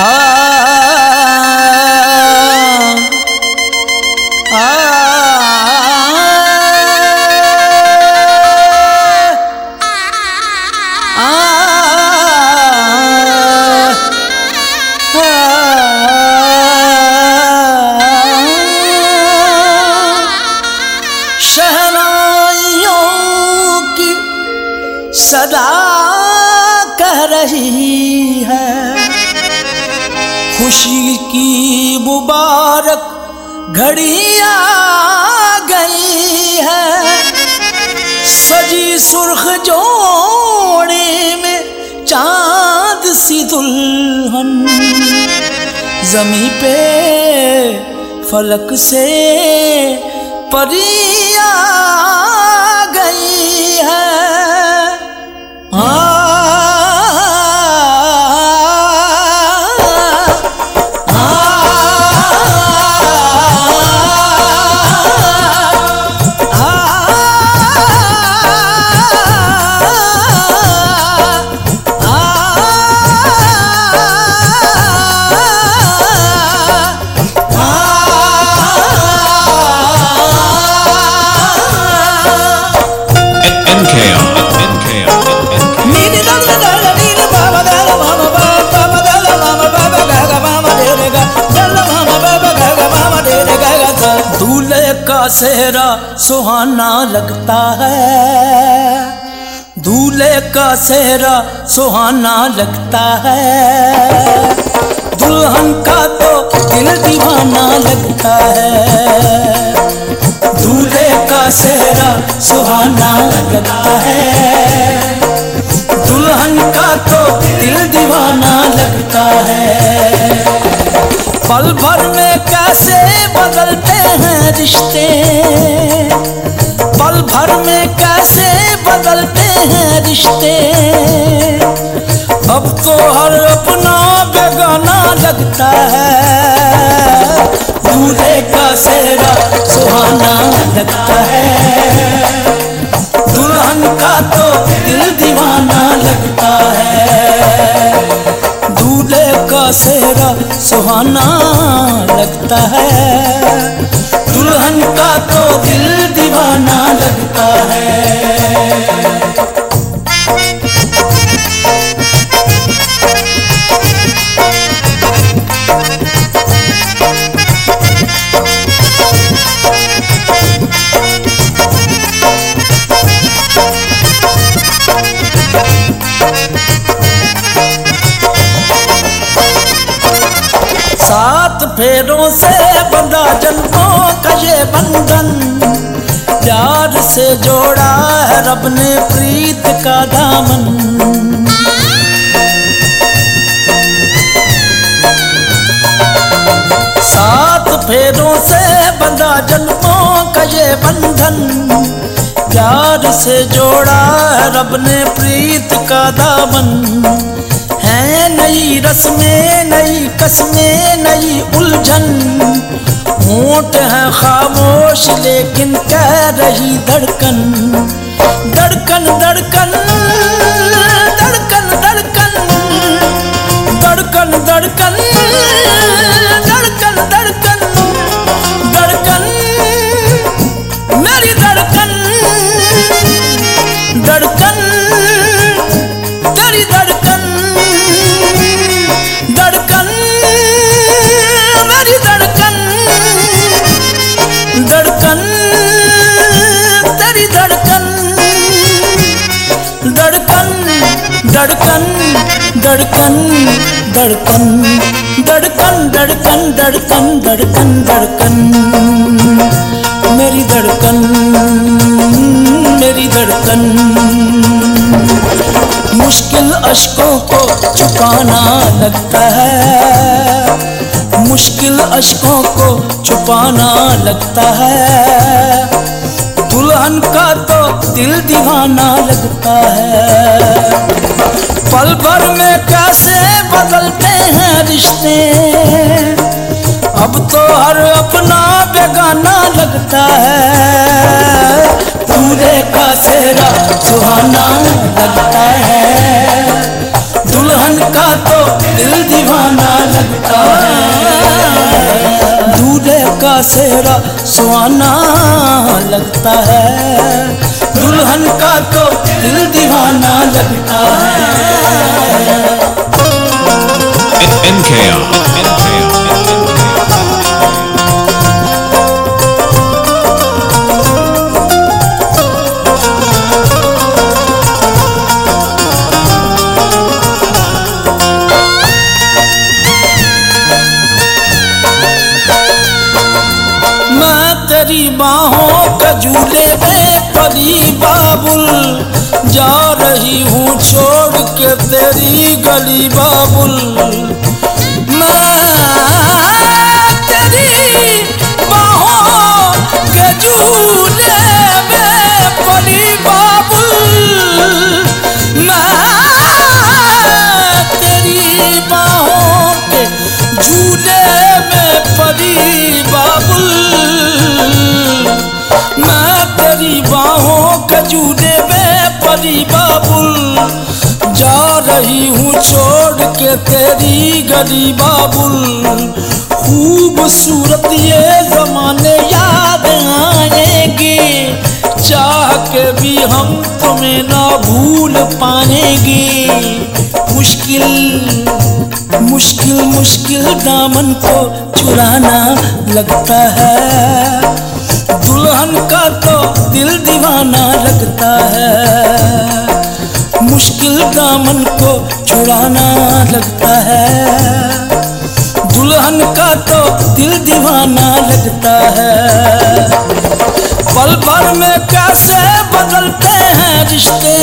शहनाइयों की सदा कह रही है, खुशी की मुबारक घड़ी आ गई है। सजी सुर्ख जोड़े में चांद सी दुल्हन, जमी पे फलक से परी आ गई है। दूल्हे का सेहरा सुहाना लगता है, दूल्हे का सेहरा सुहाना लगता है। दुल्हन का तो दिल दीवाना लगता है, दूल्हे का सेहरा सुहाना लगता है। दुल्हन का तो दिल दीवाना लगता है। पल भर में कैसे बदलते हैं रिश्ते, पल भर में कैसे बदलते हैं रिश्ते। अब तो हर अपना बेगाना लगता है, दूल्हे का सेहरा सुहाना लगता है। दुल्हन का तो दिल दीवाना लगता है, दूल्हे का सेहरा सुहाना लगता है। दुल्हन का तो दिल दीवाना लगता है। सात फेरों से बंधा जन्मों का ये बंधन, प्यार से जोड़ा है रब ने प्रीत का दामन। सात फेरों से बंधा जन्मों का ये बंधन, प्यार से जोड़ा है रब ने प्रीत का दामन। है नई रस्में नई कस्में नई उलझन, होंठ है खामोश लेकिन कह रही धड़कन। धड़कन धड़कन धड़कन धड़कन धड़कन धड़कन धड़कन धड़कन धड़कन मेरी धड़कन। धड़कन तेरी धड़कन, धड़कन मेरी धड़कन। धड़कन तेरी धड़कन, धड़कन धड़कन धड़कन धड़कन धड़कन धड़कन धड़कन धड़कन धड़कन मेरी धड़कन मेरी धड़कन। मुश्किल अश्कों को छुपाना लगता है, मुश्किल अश्कों को छुपाना लगता है। दुल्हन का तो दिल दीवाना लगता है। पल भर में कैसे बदलते हैं रिश्ते, अब तो हर अपना बेगाना लगता है। दूल्हे का सेहरा सुहाना लगता है, दुल्हन का तो दिल दीवाना लगता है। लगता है। दूल्हे का सेहरा सुहाना लगता है, दुल्हन का तो दिल दीवाना लगता है। NKR तेरी बाहों का झूले में परी बाबुल, जा रही हूँ छोड़ के तेरी गली बाबुल। मैं तेरी बाहों के झूले में परी बाबुल, मैं तेरी बाहों के झूले में परी बाबुल, मैं तेरी बाहों के झूले में परी बाबुल, जा रही हूँ छोड़ के तेरी गली बाबुल। खूबसूरत ये जमाने याद आएंगे, चाह के भी हम तुम्हें ना भूल पाएंगे। मुश्किल मुश्किल मुश्किल दामन को चुराना लगता है, दुल्हन का तो दिल दीवाना लगता है। मुश्किल दामन को छुड़ाना लगता है, दुल्हन का तो दिल दीवाना लगता है। पल भर में कैसे बदलते हैं रिश्ते,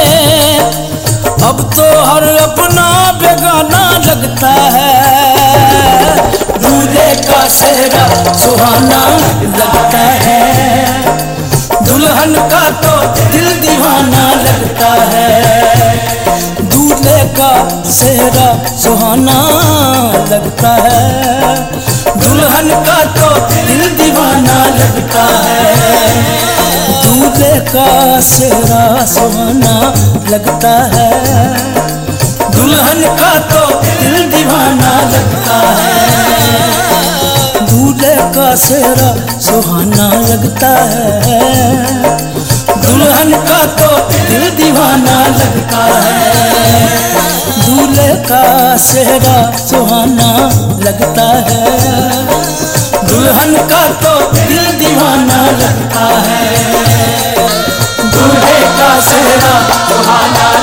अब तो हर अपना बेगाना लगता है। दूल्हे का सेहरा सुहाना लगता है, दुल्हन का तो दिल दीवाना लगता है। दूल्हे का सेहरा सुहाना लगता है, दुल्हन का तो दिल दीवाना लगता है। दूल्हे का सेहरा सुहाना लगता है, दुल्हन का तो दिल दीवाना लगता है। दूल्हे का सेहरा सुहाना लगता है, दुल्हन का तो दिल दीवाना लगता है। दूल्हे का सेहरा सुहाना लगता है, दुल्हन का तो दिल दीवाना लगता है। दूल्हे का सेहरा सुहाना